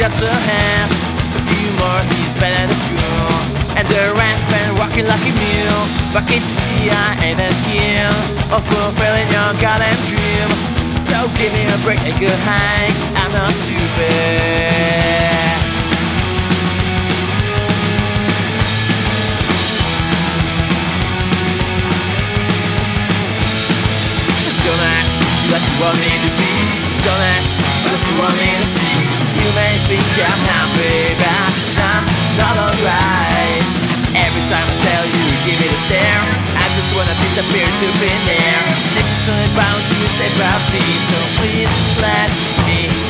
just a half. A few more seats better to school, and the rest been walking like a mule. But can't you see I ain't that keen of fulfilling your goddamn dream? So give me a break, a good hike, I'm not stupid. Don't act like you want me to be. Don't act like you want me to see. You may think I'm happy, but I'm not alright. Every time I tell you, give me the stare, I just wanna disappear to thin air. This is not about you, it's about me, so please let me